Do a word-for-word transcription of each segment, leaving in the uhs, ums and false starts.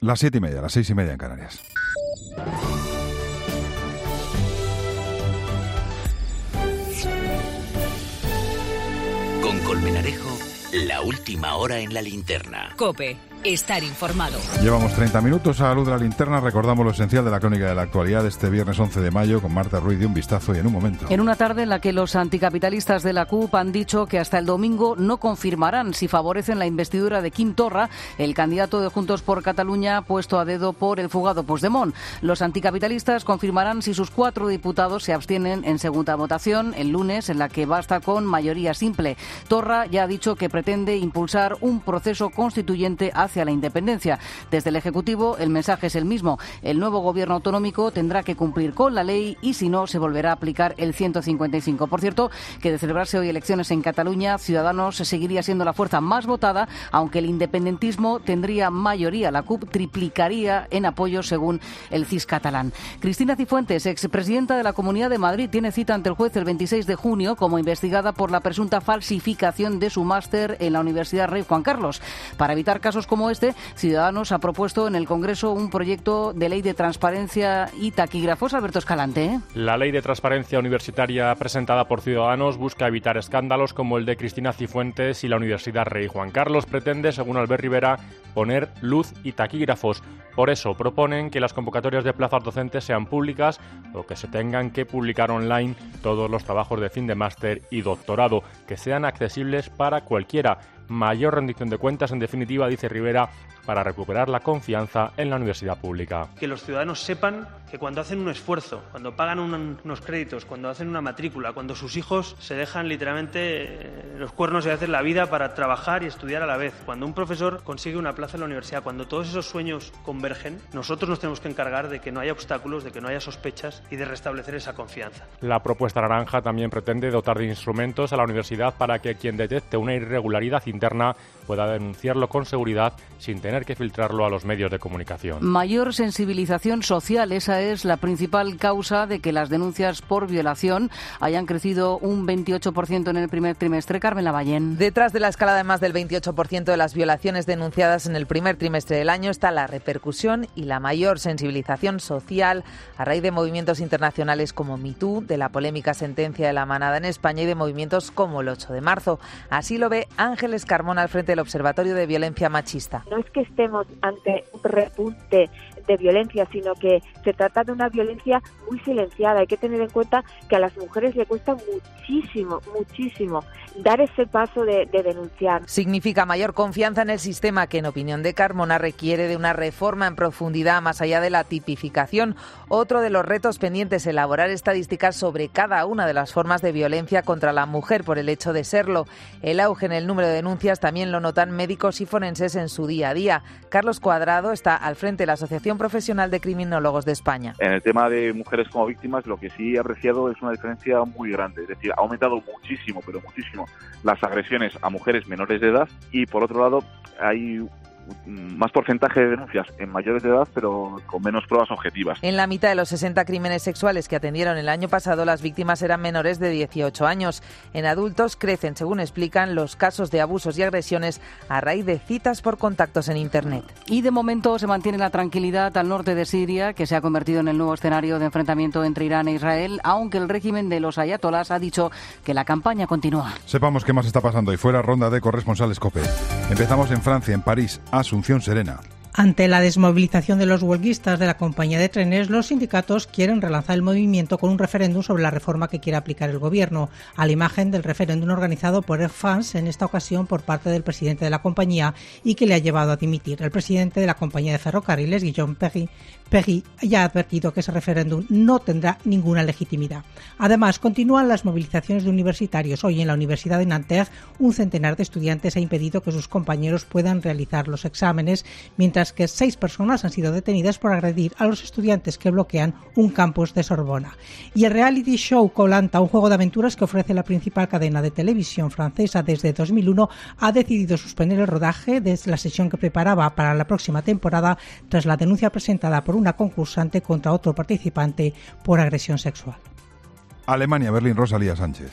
Las siete y media, las seis y media en Canarias. Con Colmenarejo, la última hora en la linterna. COPE, estar informado. Llevamos treinta minutos a la luz de la linterna. Recordamos lo esencial de la crónica de la actualidad de este viernes once de mayo con Marta Ruiz de Un Vistazo y en un momento. En una tarde en la que los anticapitalistas de la C U P han dicho que hasta el domingo no confirmarán si favorecen la investidura de Quim Torra, el candidato de Juntos por Cataluña puesto a dedo por el fugado Puigdemont. Los anticapitalistas confirmarán si sus cuatro diputados se abstienen en segunda votación el lunes, en la que basta con mayoría simple. Torra ya ha dicho que pretende impulsar un proceso constituyente hacia la independencia. Desde el Ejecutivo el mensaje es el mismo. El nuevo gobierno autonómico tendrá que cumplir con la ley y si no se volverá a aplicar el ciento cincuenta y cinco. Por cierto, que de celebrarse hoy elecciones en Cataluña, Ciudadanos seguiría siendo la fuerza más votada, aunque el independentismo tendría mayoría. La C U P triplicaría en apoyo según el C I S catalán. Cristina Cifuentes, expresidenta de la Comunidad de Madrid, tiene cita ante el juez el veintiséis de junio como investigada por la presunta falsificación de su máster en la Universidad Rey Juan Carlos. Para evitar casos como este, Ciudadanos ha propuesto en el Congreso un proyecto de ley de transparencia y taquígrafos. Alberto Escalante, ¿eh? La ley de transparencia universitaria presentada por Ciudadanos busca evitar escándalos como el de Cristina Cifuentes y la Universidad Rey Juan Carlos. Pretende, según Albert Rivera, poner luz y taquígrafos. Por eso proponen que las convocatorias de plazas docentes sean públicas o que se tengan que publicar online todos los trabajos de fin de máster y doctorado, que sean accesibles para cualquiera. Mayor rendición de cuentas, en definitiva, dice Rivera, para recuperar la confianza en la universidad pública. Que los ciudadanos sepan que cuando hacen un esfuerzo, cuando pagan un, unos créditos, cuando hacen una matrícula, cuando sus hijos se dejan literalmente los cuernos y hacen la vida para trabajar y estudiar a la vez, cuando un profesor consigue una plaza en la universidad, cuando todos esos sueños convergen, nosotros nos tenemos que encargar de que no haya obstáculos, de que no haya sospechas y de restablecer esa confianza. La propuesta naranja también pretende dotar de instrumentos a la universidad para que quien detecte una irregularidad interna pueda denunciarlo con seguridad sin tener que filtrarlo a los medios de comunicación. Mayor sensibilización social, esa es la principal causa de que las denuncias por violación hayan crecido un veintiocho por ciento en el primer trimestre. Carmen Lavallén. Detrás de la escalada de más del veintiocho por ciento de las violaciones denunciadas en el primer trimestre del año está la repercusión y la mayor sensibilización social a raíz de movimientos internacionales como MeToo, de la polémica sentencia de la manada en España y de movimientos como el ocho de marzo. Así lo ve Ángeles Carmona al frente del Observatorio de Violencia Machista. No es que estemos ante un repunte de violencia, sino que se trata de una violencia muy silenciada. Hay que tener en cuenta que a las mujeres le cuesta muchísimo, muchísimo dar ese paso de, de denunciar. Significa mayor confianza en el sistema que, en opinión de Carmona, requiere de una reforma en profundidad más allá de la tipificación. Otro de los retos pendientes es elaborar estadísticas sobre cada una de las formas de violencia contra la mujer por el hecho de serlo. El auge en el número de denuncias también lo notan médicos y forenses en su día a día. Carlos Cuadrado está al frente de la Asociación Profesional de Criminólogos de España. En el tema de mujeres como víctimas, lo que sí he apreciado es una diferencia muy grande. Es decir, ha aumentado muchísimo, pero muchísimo, las agresiones a mujeres menores de edad y, por otro lado, hay más porcentaje de denuncias en mayores de edad, pero con menos pruebas objetivas. En la mitad de los sesenta crímenes sexuales que atendieron el año pasado, las víctimas eran menores de dieciocho años. En adultos crecen, según explican, los casos de abusos y agresiones a raíz de citas por contactos en Internet. Y de momento se mantiene la tranquilidad al norte de Siria, que se ha convertido en el nuevo escenario de enfrentamiento entre Irán e Israel, aunque el régimen de los ayatolás ha dicho que la campaña continúa. Sepamos qué más está pasando y fuera ronda de corresponsales COPE. Empezamos en Francia, en París. Asunción Serena. Ante la desmovilización de los huelguistas de la compañía de trenes, los sindicatos quieren relanzar el movimiento con un referéndum sobre la reforma que quiere aplicar el gobierno, a la imagen del referéndum organizado por Air France, en esta ocasión por parte del presidente de la compañía y que le ha llevado a dimitir. El presidente de la compañía de ferrocarriles, Guillaume Perry, Perry ya ha advertido que ese referéndum no tendrá ninguna legitimidad. Además, continúan las movilizaciones de universitarios. Hoy en la Universidad de Nanterre, un centenar de estudiantes ha impedido que sus compañeros puedan realizar los exámenes, mientras que seis personas han sido detenidas por agredir a los estudiantes que bloquean un campus de Sorbona. Y el reality show Koh Lanta, un juego de aventuras que ofrece la principal cadena de televisión francesa desde dos mil uno, ha decidido suspender el rodaje desde la sesión que preparaba para la próxima temporada tras la denuncia presentada por una concursante contra otro participante por agresión sexual. Alemania, Berlín, Rosalía Sánchez.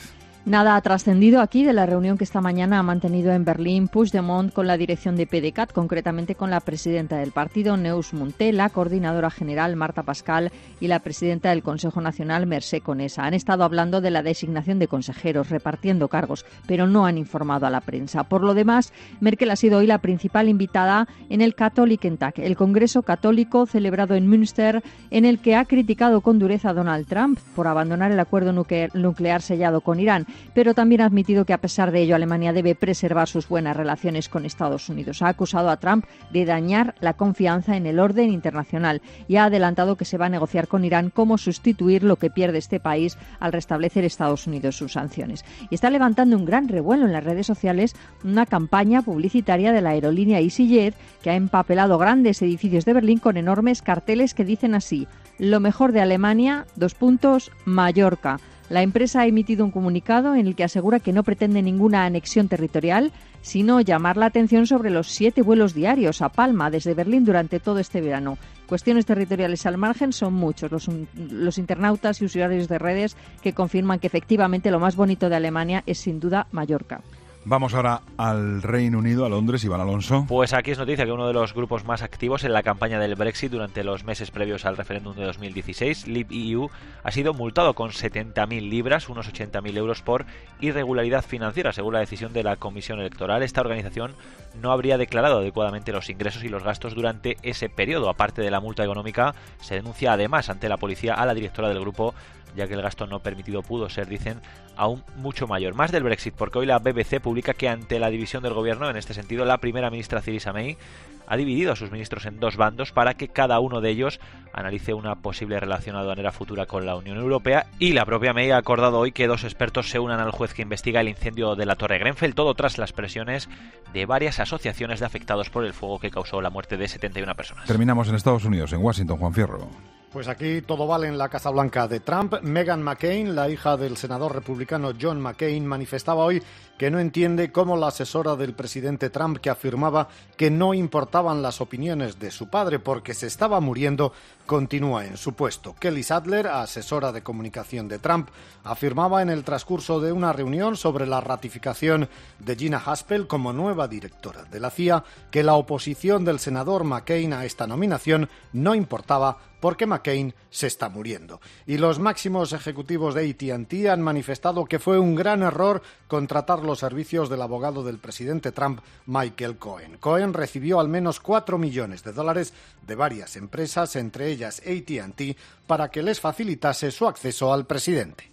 Nada ha trascendido aquí de la reunión que esta mañana ha mantenido en Berlín Puigdemont con la dirección de PDeCAT, concretamente con la presidenta del partido, Neus Munté, la coordinadora general, Marta Pascal, y la presidenta del Consejo Nacional, Mercè Conesa. Han estado hablando de la designación de consejeros, repartiendo cargos, pero no han informado a la prensa. Por lo demás, Merkel ha sido hoy la principal invitada en el Katholikentag, el Congreso Católico celebrado en Münster, en el que ha criticado con dureza a Donald Trump por abandonar el acuerdo nuclear sellado con Irán, pero también ha admitido que a pesar de ello Alemania debe preservar sus buenas relaciones con Estados Unidos. Ha acusado a Trump de dañar la confianza en el orden internacional y ha adelantado que se va a negociar con Irán cómo sustituir lo que pierde este país al restablecer Estados Unidos sus sanciones. Y está levantando un gran revuelo en las redes sociales una campaña publicitaria de la aerolínea EasyJet que ha empapelado grandes edificios de Berlín con enormes carteles que dicen así: lo mejor de Alemania, dos puntos, Mallorca. La empresa ha emitido un comunicado en el que asegura que no pretende ninguna anexión territorial, sino llamar la atención sobre los siete vuelos diarios a Palma desde Berlín durante todo este verano. Cuestiones territoriales al margen son muchos los, los internautas y usuarios de redes que confirman que efectivamente lo más bonito de Alemania es sin duda Mallorca. Vamos ahora al Reino Unido, a Londres. Iván Alonso. Pues aquí es noticia que uno de los grupos más activos en la campaña del Brexit durante los meses previos al referéndum de dos mil dieciséis, Leave E U, ha sido multado con setenta mil libras, unos ochenta mil euros, por irregularidad financiera, según la decisión de la Comisión Electoral. Esta organización no habría declarado adecuadamente los ingresos y los gastos durante ese periodo. Aparte de la multa económica, se denuncia además ante la policía a la directora del grupo, ya que el gasto no permitido pudo ser, dicen, aún mucho mayor. Más del Brexit, porque hoy la B B C publica que ante la división del gobierno, en este sentido, la primera ministra Theresa May ha dividido a sus ministros en dos bandos para que cada uno de ellos analice una posible relación aduanera futura con la Unión Europea, y la propia May ha acordado hoy que dos expertos se unan al juez que investiga el incendio de la Torre Grenfell, todo tras las presiones de varias asociaciones de afectados por el fuego que causó la muerte de setenta y una personas. Terminamos en Estados Unidos, en Washington, Juan Fierro. Pues aquí todo vale en la Casa Blanca de Trump. Meghan McCain, la hija del senador republicano John McCain, manifestaba hoy que no entiende cómo la asesora del presidente Trump, que afirmaba que no importaban las opiniones de su padre porque se estaba muriendo, continúa en su puesto. Kelly Sadler, asesora de comunicación de Trump, afirmaba en el transcurso de una reunión sobre la ratificación de Gina Haspel como nueva directora de la C I A que la oposición del senador McCain a esta nominación no importaba porque McCain se está muriendo. Y los máximos ejecutivos de A T and T han manifestado que fue un gran error contratar los servicios del abogado del presidente Trump, Michael Cohen. Cohen recibió al menos cuatro millones de dólares de varias empresas, entre ellas A T and T, para que les facilitase su acceso al presidente.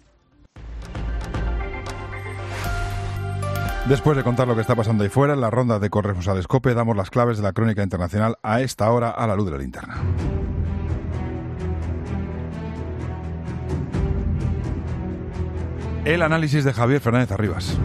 Después de contar lo que está pasando ahí fuera, en la ronda de corresponsales COPE damos las claves de la crónica internacional a esta hora a la luz de la linterna. El análisis de Javier Fernández Arribas.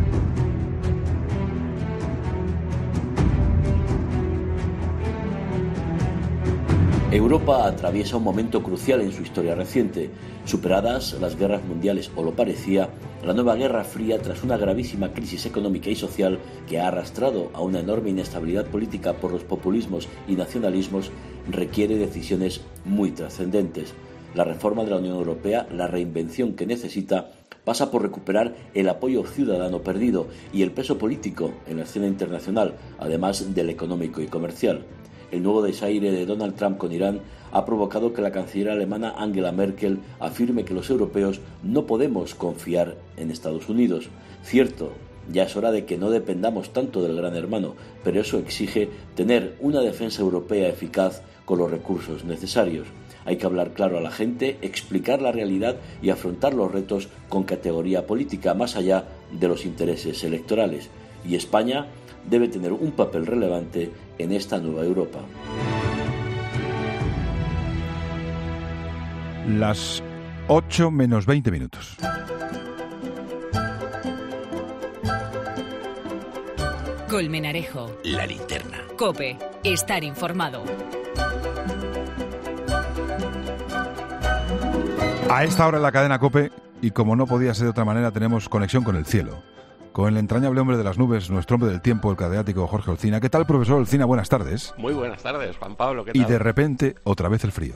Europa atraviesa un momento crucial en su historia reciente. Superadas las guerras mundiales, o lo parecía, la nueva Guerra Fría, tras una gravísima crisis económica y social que ha arrastrado a una enorme inestabilidad política por los populismos y nacionalismos, requiere decisiones muy trascendentes. La reforma de la Unión Europea, la reinvención que necesita, pasa por recuperar el apoyo ciudadano perdido y el peso político en la escena internacional, además del económico y comercial. El nuevo desaire de Donald Trump con Irán ha provocado que la canciller alemana Angela Merkel afirme que los europeos no podemos confiar en Estados Unidos. Cierto, ya es hora de que no dependamos tanto del gran hermano, pero eso exige tener una defensa europea eficaz con los recursos necesarios. Hay que hablar claro a la gente, explicar la realidad y afrontar los retos con categoría política, más allá de los intereses electorales. Y España debe tener un papel relevante en esta nueva Europa. Las ocho menos veinte minutos. Colmenarejo. La linterna. COPE. Estar informado. A esta hora en la cadena COPE, y como no podía ser de otra manera, tenemos conexión con el cielo, con el entrañable hombre de las nubes, nuestro hombre del tiempo, el catedrático Jorge Olcina. ¿Qué tal, profesor Olcina? Buenas tardes. Muy buenas tardes, Juan Pablo. ¿Qué tal? Y de repente, otra vez el frío.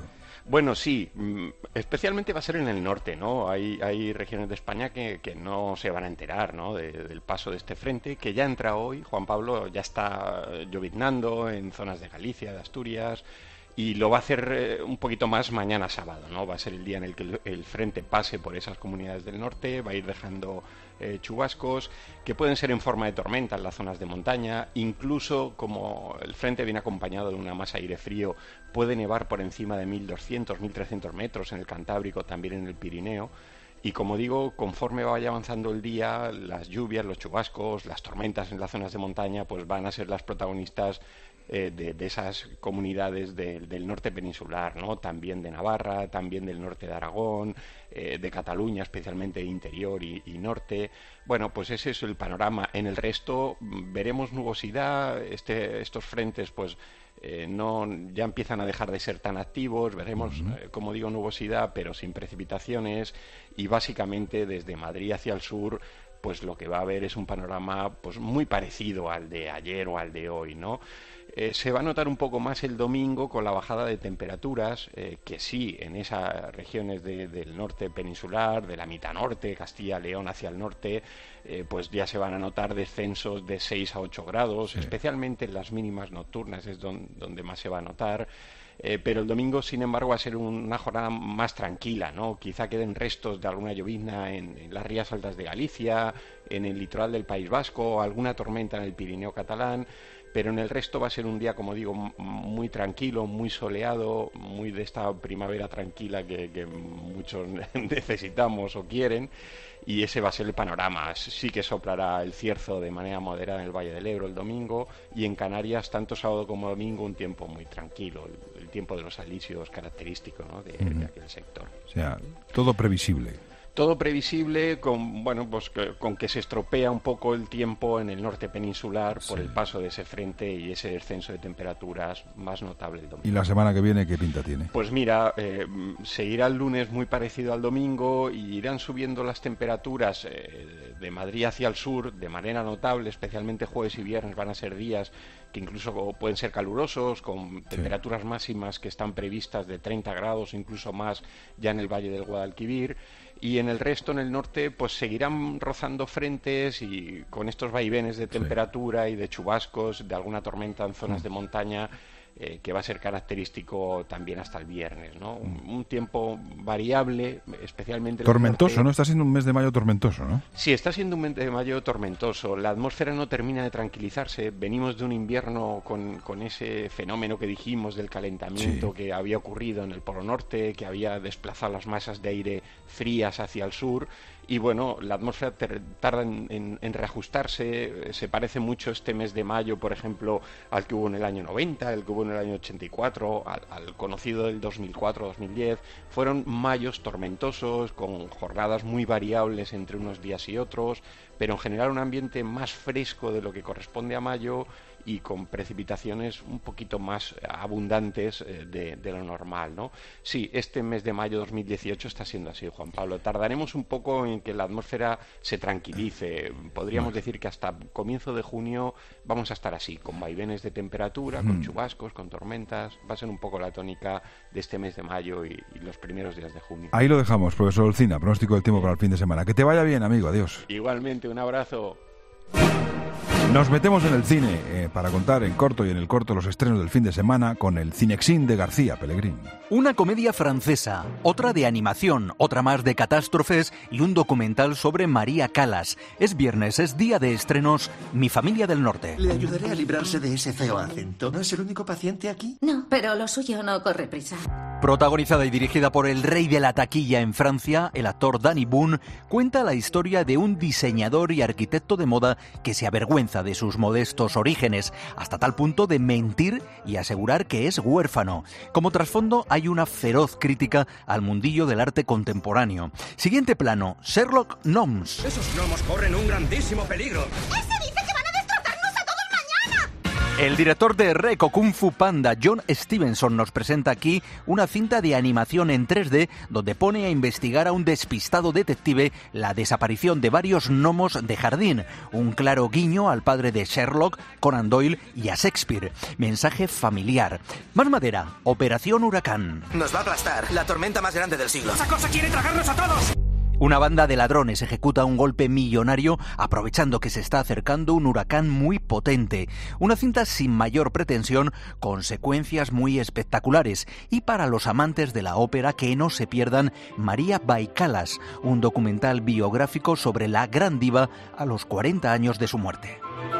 Bueno, sí, especialmente va a ser en el norte, ¿no? Hay, hay regiones de España que, que no se van a enterar, ¿no? De, del paso de este frente, que ya entra hoy. Juan Pablo ya está lloviznando en zonas de Galicia, de Asturias, y lo va a hacer eh, un poquito más mañana sábado, ¿no? Va a ser el día en el que el, el frente pase por esas comunidades del norte, va a ir dejando eh, chubascos que pueden ser en forma de tormenta en las zonas de montaña, incluso como el frente viene acompañado de una masa de aire frío, puede nevar por encima de mil doscientos, mil trescientos metros en el Cantábrico, también en el Pirineo. Y como digo, conforme vaya avanzando el día, las lluvias, los chubascos, las tormentas en las zonas de montaña, pues van a ser las protagonistas eh, de, de esas comunidades de, del norte peninsular, ¿no? También de Navarra, también del norte de Aragón, eh, de Cataluña, especialmente interior y, y norte. Bueno, pues ese es el panorama. En el resto veremos nubosidad, este, estos frentes, pues Eh, no ya empiezan a dejar de ser tan activos, veremos, uh-huh. eh, como digo, nubosidad, pero sin precipitaciones, y básicamente desde Madrid hacia el sur, pues lo que va a haber es un panorama pues muy parecido al de ayer o al de hoy, ¿no? Eh, se va a notar un poco más el domingo con la bajada de temperaturas, eh, que sí, en esas regiones de, del norte peninsular, de la mitad norte, Castilla-León hacia el norte, eh, pues ya se van a notar descensos de seis a ocho grados, sí. Especialmente en las mínimas nocturnas es don, donde más se va a notar. Eh, pero el domingo, sin embargo, va a ser un, una jornada más tranquila, ¿no? Quizá queden restos de alguna llovizna en, en las rías altas de Galicia, en el litoral del País Vasco, alguna tormenta en el Pirineo catalán, pero en el resto va a ser un día, como digo, muy tranquilo, muy soleado, muy de esta primavera tranquila que, que muchos necesitamos o quieren, y ese va a ser el panorama. Sí que soplará el cierzo de manera moderada en el Valle del Ebro el domingo, y en Canarias, tanto sábado como domingo, un tiempo muy tranquilo, el, el tiempo de los alisios característico, ¿no? de, mm. de aquel sector. O sea, todo previsible. Todo previsible, con bueno pues que, con que se estropea un poco el tiempo en el norte peninsular por sí. el paso de ese frente y ese descenso de temperaturas más notable el domingo. ¿Y la semana que viene qué pinta tiene? Pues mira, eh, seguirá el lunes muy parecido al domingo y irán subiendo las temperaturas eh, de Madrid hacia el sur de manera notable, especialmente jueves y viernes van a ser días que incluso pueden ser calurosos, con temperaturas sí. máximas que están previstas de treinta grados, incluso más ya en el Valle del Guadalquivir. Y en el resto, en el norte, pues seguirán rozando frentes y con estos vaivenes de temperatura sí. y de chubascos, de alguna tormenta en zonas mm. de montaña, eh, que va a ser característico también hasta el viernes, ¿no? Un, un tiempo variable, especialmente... Tormentoso, ¿no? Está siendo un mes de mayo tormentoso, ¿no? Sí, está siendo un mes de mayo tormentoso. La atmósfera no termina de tranquilizarse. Venimos de un invierno con, con ese fenómeno que dijimos del calentamiento sí. que había ocurrido en el Polo Norte, que había desplazado las masas de aire frías hacia el sur. Y bueno, la atmósfera ter- tarda en, en, en reajustarse, se parece mucho este mes de mayo, por ejemplo, al que hubo en el año noventa, el que hubo en el año ochenta y cuatro, al, al conocido del dos mil cuatro dos mil diez. Fueron mayos tormentosos, con jornadas muy variables entre unos días y otros, pero en general un ambiente más fresco de lo que corresponde a mayo y con precipitaciones un poquito más abundantes de, de lo normal, ¿no? Sí, este mes de mayo dos mil dieciocho está siendo así, Juan Pablo. Tardaremos un poco en que la atmósfera se tranquilice. Podríamos bueno. decir que hasta comienzo de junio vamos a estar así, con vaivenes de temperatura, mm. con chubascos, con tormentas. Va a ser un poco la tónica de este mes de mayo y, y los primeros días de junio. Ahí lo dejamos, profesor Olcina, pronóstico del tiempo para el fin de semana. Que te vaya bien, amigo. Adiós. Igualmente, un abrazo. Nos metemos en el cine eh, para contar en corto y en el corto los estrenos del fin de semana con el Cinexin de García Pellegrín. Una comedia francesa, otra de animación, otra más de catástrofes y un documental sobre María Callas. Es viernes, es día de estrenos Mi familia del norte. Le ayudaré a librarse de ese feo acento. ¿No es el único paciente aquí? No, pero lo suyo no corre prisa. Protagonizada y dirigida por el rey de la taquilla en Francia, el actor Danny Boone, cuenta la historia de un diseñador y arquitecto de moda que se avergüenza de sus modestos orígenes, hasta tal punto de mentir y asegurar que es huérfano. Como trasfondo hay una feroz crítica al mundillo del arte contemporáneo. Siguiente plano, Sherlock Gnomes. Esos gnomos corren un grandísimo peligro. ¡Ese dice que van a destrozarnos a todos mañana! El director de Rec o Kung Fu Panda, John Stevenson, nos presenta aquí una cinta de animación en tres D donde pone a investigar a un despistado detective la desaparición de varios gnomos de jardín. Un claro guiño al padre de Sherlock, Conan Doyle y a Shakespeare. Mensaje familiar. Más madera. Operación Huracán. Nos va a aplastar. La tormenta más grande del siglo. ¡Esa cosa quiere tragarnos a todos! Una banda de ladrones ejecuta un golpe millonario aprovechando que se está acercando un huracán muy potente. Una cinta sin mayor pretensión, con secuencias muy espectaculares. Y para los amantes de la ópera, que no se pierdan María Baikalas, un documental biográfico sobre la gran diva a los cuarenta años de su muerte.